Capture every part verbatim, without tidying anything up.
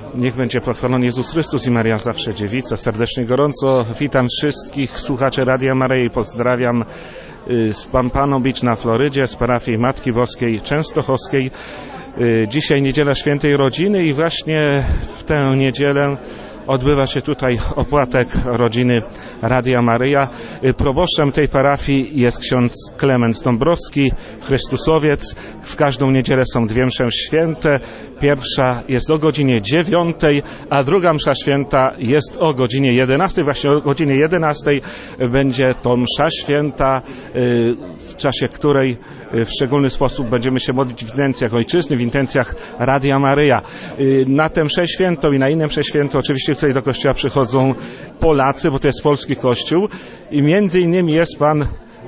Niech będzie pochwalony Jezus Chrystus i Maria zawsze dziewica. Serdecznie gorąco witam wszystkich słuchaczy Radia Maryja i pozdrawiam z Pompano Beach na Florydzie, z parafii Matki Boskiej Częstochowskiej. Dzisiaj niedziela Świętej Rodziny i właśnie w tę niedzielę odbywa się tutaj opłatek rodziny Radia Maryja. Proboszczem tej parafii jest ksiądz Klemens Dąbrowski, Chrystusowiec. W każdą niedzielę są dwie msze święte. Pierwsza jest o godzinie dziewiątej, a druga msza święta jest o godzinie jedenastej. Właśnie o godzinie jedenastej będzie to msza święta, w czasie której w szczególny sposób będziemy się modlić w intencjach ojczyzny, w intencjach Radia Maryja. Na tę mszę świętą i na inne msze święte oczywiście tutaj do kościoła przychodzą Polacy, bo to jest polski kościół i między innymi jest pan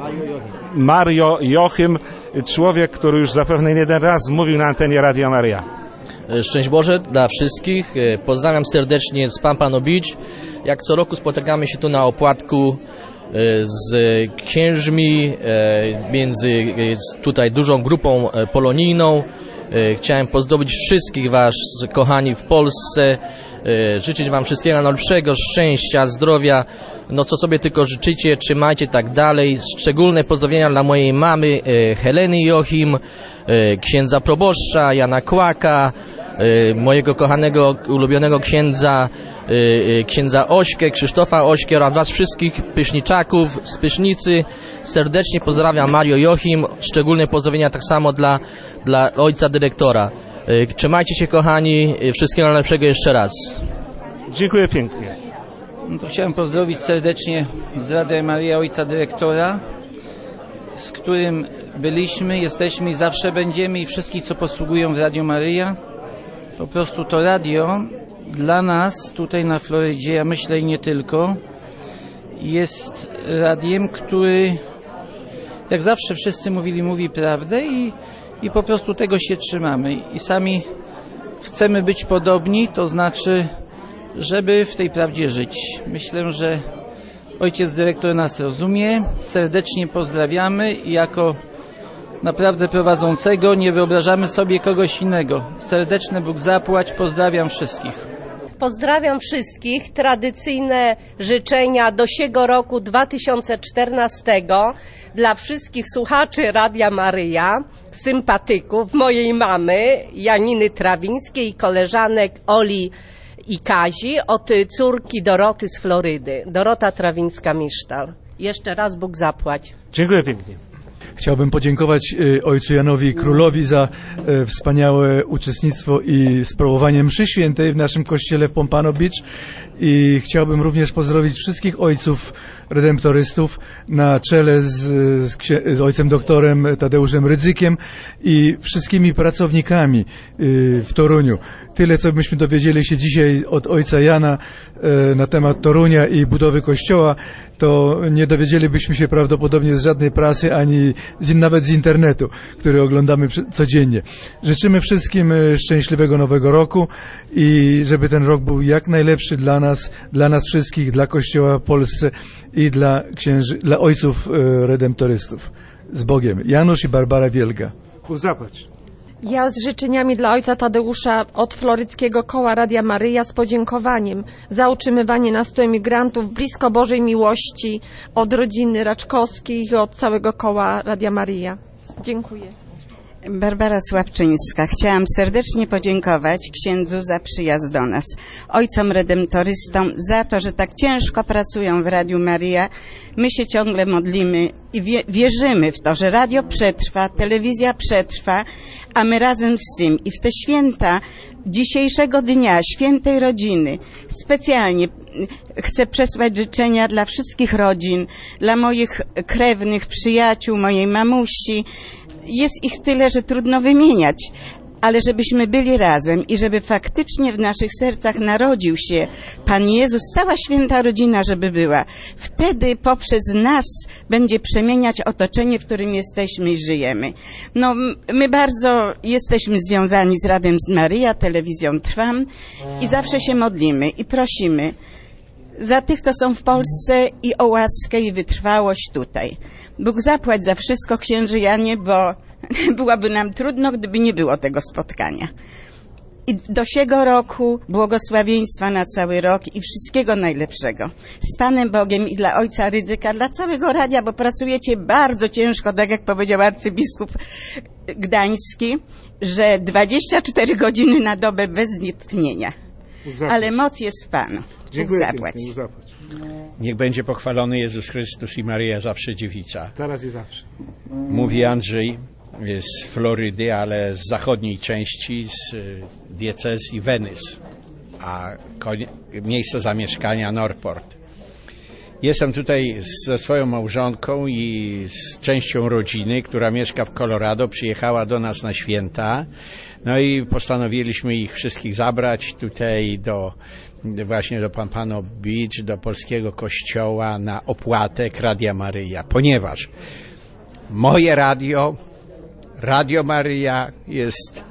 Mario Jochim, człowiek, który już zapewne nie jeden raz mówił na antenie Radia Maryja. Szczęść Boże dla wszystkich. Pozdrawiam serdecznie z Pompano Beach. Jak co roku spotykamy się tu na opłatku z księżmi, między tutaj dużą grupą polonijną. Chciałem pozdrowić wszystkich was, kochani, w Polsce, życzyć wam wszystkiego najlepszego, szczęścia, zdrowia, no co sobie tylko życzycie, trzymajcie tak dalej. Szczególne pozdrowienia dla mojej mamy Heleny Jochim, księdza proboszcza Jana Kłaka, mojego kochanego, ulubionego księdza, księdza Ośkę, Krzysztofa Ośkę oraz was wszystkich pyszniczaków z Pysznicy. Serdecznie pozdrawiam Mario Jochim. Szczególne pozdrowienia tak samo dla, dla ojca dyrektora. Trzymajcie się, kochani. Wszystkiego najlepszego jeszcze raz. Dziękuję pięknie. No to chciałem pozdrowić serdecznie z Radia Maryja ojca dyrektora, z którym byliśmy, jesteśmy i zawsze będziemy, i wszystkich, co posługują w Radiu Maryja. Po prostu to radio dla nas tutaj na Florydzie, ja myślę i nie tylko, jest radiem, który jak zawsze wszyscy mówili, mówi prawdę i, i po prostu tego się trzymamy. I sami chcemy być podobni, to znaczy, żeby w tej prawdzie żyć. Myślę, że ojciec dyrektor nas rozumie. Serdecznie pozdrawiamy i jako naprawdę prowadzącego nie wyobrażamy sobie kogoś innego. Serdeczny Bóg zapłać, pozdrawiam wszystkich. Pozdrawiam wszystkich. Tradycyjne życzenia do siego roku dwa tysiące czternastego dla wszystkich słuchaczy Radia Maryja, sympatyków mojej mamy Janiny Trawińskiej i koleżanek Oli i Kazi, od córki Doroty z Florydy. Dorota Trawińska-Misztal. Jeszcze raz Bóg zapłać. Dziękuję pięknie. Chciałbym podziękować ojcu Janowi Królowi za wspaniałe uczestnictwo i sprawowanie mszy świętej w naszym kościele w Pompano Beach i chciałbym również pozdrowić wszystkich ojców redemptorystów na czele z, z, z ojcem doktorem Tadeuszem Rydzykiem i wszystkimi pracownikami w Toruniu. Tyle, co myśmy dowiedzieli się dzisiaj od ojca Jana na temat Torunia i budowy kościoła, to nie dowiedzielibyśmy się prawdopodobnie z żadnej prasy, ani z, nawet z internetu, który oglądamy codziennie. Życzymy wszystkim szczęśliwego nowego roku i żeby ten rok był jak najlepszy dla nas, dla nas wszystkich, dla Kościoła w Polsce i dla księży, dla ojców redemptorystów. Z Bogiem. Janusz i Barbara Wielga. Bóg zapłać. Ja z życzeniami dla ojca Tadeusza od Floryckiego Koła Radia Maryja z podziękowaniem za utrzymywanie nas tu emigrantów blisko Bożej miłości od rodziny Raczkowskich i od całego Koła Radia Maryja. Dziękuję. Barbara Sławczyńska. Chciałam serdecznie podziękować księdzu za przyjazd do nas, ojcom redemptorystom za to, że tak ciężko pracują w Radiu Maryja. My się ciągle modlimy i wie, wierzymy w to, że radio przetrwa, telewizja przetrwa, a my razem z tym i w te święta dzisiejszego dnia, świętej rodziny, specjalnie chcę przesłać życzenia dla wszystkich rodzin, dla moich krewnych, przyjaciół, mojej mamusi. Jest ich tyle, że trudno wymieniać, ale żebyśmy byli razem i żeby faktycznie w naszych sercach narodził się Pan Jezus, cała święta rodzina, żeby była. Wtedy poprzez nas będzie przemieniać otoczenie, w którym jesteśmy i żyjemy. No, my bardzo jesteśmy związani z Radiem Maryja, telewizją Trwam i zawsze się modlimy i prosimy za tych, co są w Polsce i o łaskę i wytrwałość tutaj. Bóg zapłać za wszystko, księży Janie, bo byłoby nam trudno, gdyby nie było tego spotkania. i do siego roku błogosławieństwa na cały rok i wszystkiego najlepszego. Z Panem Bogiem i dla ojca Rydzyka, dla całego radia, bo pracujecie bardzo ciężko, tak jak powiedział arcybiskup gdański, że dwadzieścia cztery godziny na dobę bez tchnienia. Ale moc jest w Panu. Dziękuję. Bóg zapłać. Bóg zapłać. Niech będzie pochwalony Jezus Chrystus i Maryja zawsze dziewica. Teraz i zawsze. Mówi Andrzej z Florydy, ale z zachodniej części, z diecezji Venice, a miejsce zamieszkania Norport. Jestem tutaj ze swoją małżonką i z częścią rodziny, która mieszka w Colorado. Przyjechała do nas na święta. No i postanowiliśmy ich wszystkich zabrać tutaj do właśnie do Pompano Beach, do polskiego kościoła na opłatek Radia Maryja, ponieważ moje radio, Radio Maryja jest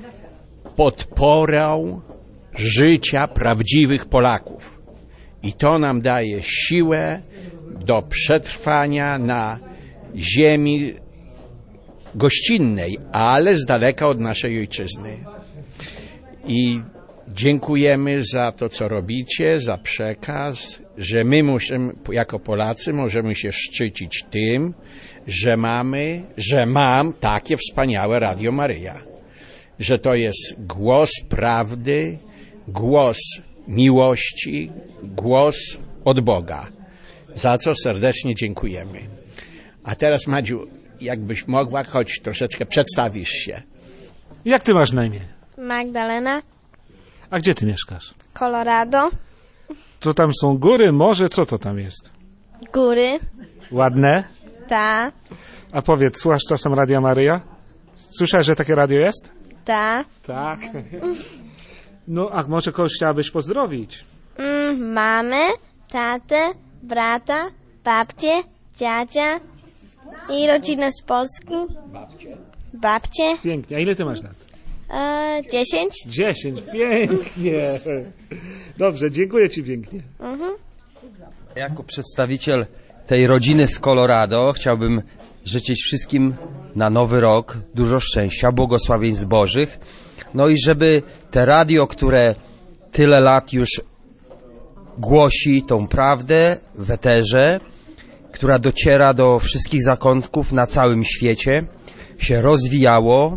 podporą życia prawdziwych Polaków. I to nam daje siłę do przetrwania na ziemi gościnnej, ale z daleka od naszej ojczyzny. I dziękujemy za to, co robicie, za przekaz, że my musimy, jako Polacy możemy się szczycić tym, że mamy, że mam takie wspaniałe Radio Maryja. Że to jest głos prawdy, głos miłości, głos od Boga. Za co serdecznie dziękujemy. A teraz, Madziu, jakbyś mogła, choć troszeczkę przedstawisz się. Jak ty masz na imię? Magdalena. A gdzie ty mieszkasz? Colorado. To tam są góry, morze, co to tam jest? Góry. Ładne? Ta. A powiedz, słuchasz czasem Radia Maryja? Słyszałeś, że takie radio jest? Ta. Tak. No, a może kogoś chciałabyś pozdrowić? Mm, mamę, tatę, brata, babcię, dziadzia i rodzinę z Polski. Babcie. Babcie. Pięknie. A ile ty masz lat? E, dziesięć. Dziesięć. Pięknie. Dobrze, dziękuję ci pięknie. Mhm. Jako przedstawiciel tej rodziny z Colorado chciałbym życzyć wszystkim na nowy rok dużo szczęścia, błogosławieństw Bożych. No i żeby te radio, które tyle lat już głosi tą prawdę w eterze, która dociera do wszystkich zakątków na całym świecie, się rozwijało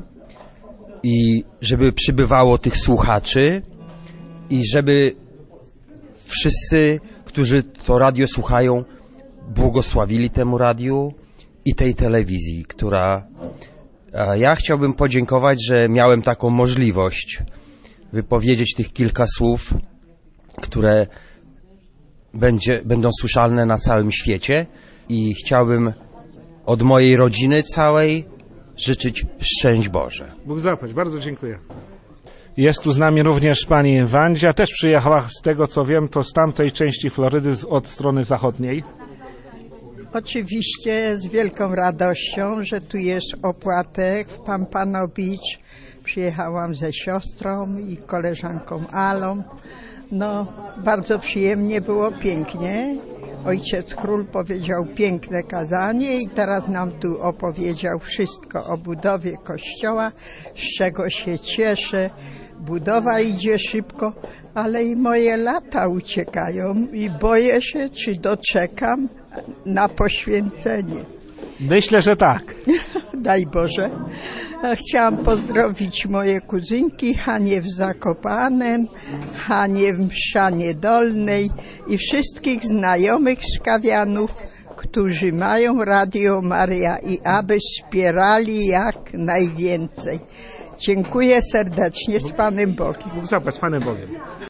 i żeby przybywało tych słuchaczy i żeby wszyscy, którzy to radio słuchają, błogosławili temu radiu i tej telewizji, która... A ja chciałbym podziękować, że miałem taką możliwość wypowiedzieć tych kilka słów, które będzie, będą słyszalne na całym świecie i chciałbym od mojej rodziny całej życzyć szczęść Boże. Bóg zapłać, bardzo dziękuję. Jest tu z nami również pani Wandzia, też przyjechała z tego co wiem, to z tamtej części Florydy od strony zachodniej. Oczywiście z wielką radością, że tu jest opłatek w Pompano Beach. Przyjechałam ze siostrą i koleżanką Alą. No, bardzo przyjemnie, było pięknie. Ojciec Król powiedział piękne kazanie i teraz nam tu opowiedział wszystko o budowie kościoła, z czego się cieszę. Budowa idzie szybko, ale i moje lata uciekają i boję się, czy doczekam na poświęcenie. Myślę, że tak. Daj Boże. Chciałam pozdrowić moje kuzynki, Hanie w Zakopanem, Hanie w Mszanie Dolnej i wszystkich znajomych z Kawianów, którzy mają Radio Maryja i aby wspierali jak najwięcej. Dziękuję serdecznie, z Panem Bogiem. Bóg zapłać, z Panem Bogiem.